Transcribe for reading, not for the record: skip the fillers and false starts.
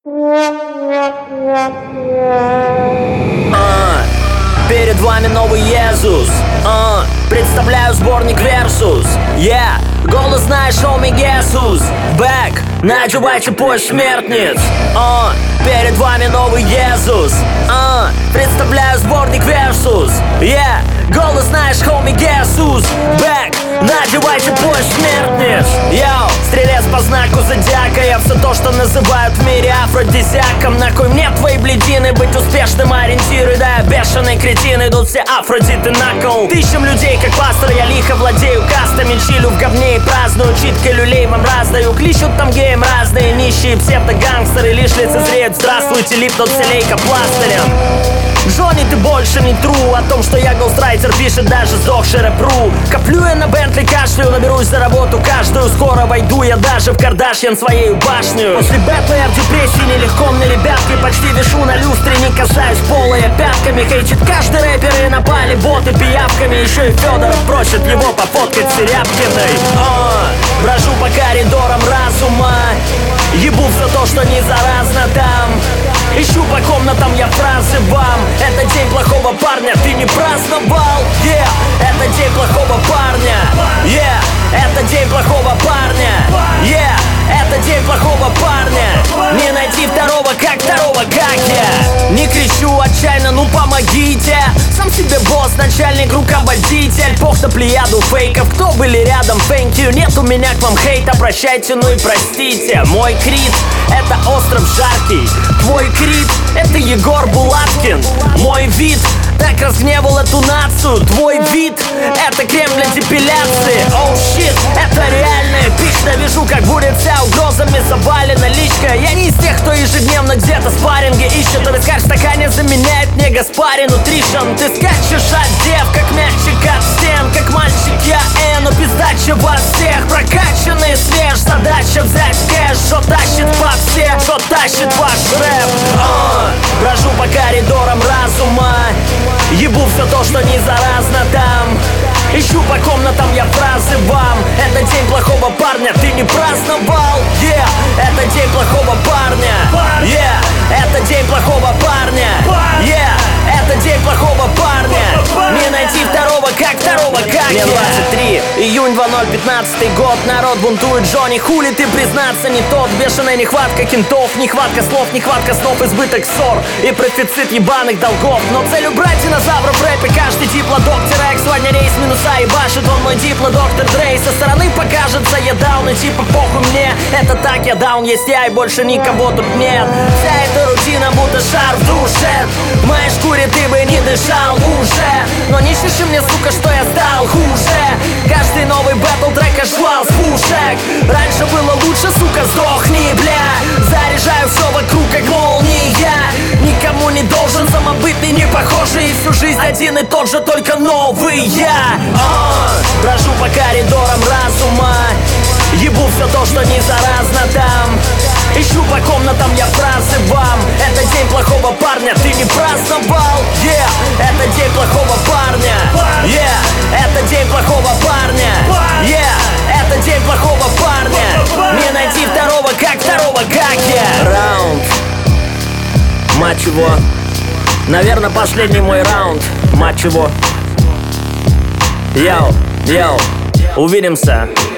Перед вами новый Иисус. Представляю сборник Versus. Голос знаешь, homie, guess who's back. Надевайте пояс смертниц. Перед вами новый Иисус. Представляю сборник Versus. Голос знаешь, homie, guess who's back. Надевайте пояс смертниц. Стрелец по знаку зодиака. Я все то, что называют в мире афродизиаком. На кой мне твои блядины? Быть успешным ориентиры. Да, я бешеный кретин, идут все афродиты на кол. Тысячам людей, как пастор, я лихо владею кастами. Чилю в говне и праздную, читкой люлей вам раздаю. Клищут там геем разные нищие псевдогангстеры. Лишь лицезреют, здравствуйте, липнут все лейкопластырем. Джонни, ты больше не тру. О том, что я голстрайтер, пишет даже сдохший рэп.ру. Коплю я на Бентли, кашлю, наберусь за работу каждую. Скоро войду я даже в Кардашьян своею башню. После БПР депрессии нелегко мне, ребятки. Почти вешу на люстре, не касаюсь пола я пятками. Хейчит каждый рэпер и напали боты пиявками. Еще и Федоров просит его пофоткать с Серябкиной. Брожу по коридорам разума. Ебу все то, что не заразно там. Ищу по комнатам я фразы вам. Это день плохого парня, ты не праздновал. Это день плохого парня. Это день плохого парня. Это день плохого парня. Не найти второго, как я. Не кричу отчаянно, ну помогите. Сам себе босс, начальник, руководитель. Бог на плеяду фейков, кто были рядом, thank you. Нет у меня к вам хейта, прощайте, ну и простите. Мой крит — это остров жаркий. Твой крит — это Егор Булаткин. Мой вид так разгневал эту нацию. Твой вид — это крем для депиляции. Оу, щит, это реальная пища. Вижу, как будет вся угрозами завалена личка. Я не из тех, кто ежедневно где-то спарринги ищет. Вискарь в стакане заменяет мне Гаспари нутришн. Ты скачешь от дев, как мячик от стен. Как мальчик я но пиздача вас всех. Прокачанный свеж, задача взять кэш. Что тащит по всех, что тащит ваш рэп. Брожу по коридорам разума. Ебу все то, что не заразно там. Ищу по комнатам я фразы вам. Это день плохого парня, ты не праздновал. Это день плохого парня. Это день плохого парня. Это день плохого парня. Не найти второго, как я. Мне 23, июнь 2015 год. Народ бунтует, Джонни, хули ты признаться не тот. Бешеная нехватка кентов, нехватка слов, нехватка снов, избыток ссор и профицит ебаных долгов. Но цель убрать динозавров в рэпе каждый диплодоктор. Сегодня рейс минуса и башит он мой диплодоктор Дрей. Со стороны покажется я даун и типа похуй мне. Это так, я даун, есть я и больше никого тут нет. Вся эта рутина будто шар в душе. В моей шкуре ты бы не дышал уже. Но не шиши мне, сука, что я стал хуже. Каждый новый бэтл трек швал с пушек. Раньше было лучше, сука, сдохни, бля. Заряжаю все вокруг, как молния. Никому не должен, самобытный, не похожий. И всю жизнь один и тот же, только новый я. Брожу по коридорам разума. Ебу все то, что не заразно там. Ищу по комнатам я фразы вам. Это день плохого парня, ты не праздновал. Это день плохого парня. Это день плохого парня. Это день плохого парня. Не найти второго, как я. Раунд, мать его. Наверное, последний мой раунд, мать его. Йоу, увидимся.